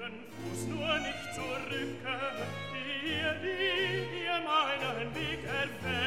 euren Fuß nur nicht zurücke, ihr, die ihr meinen Weg erfährt.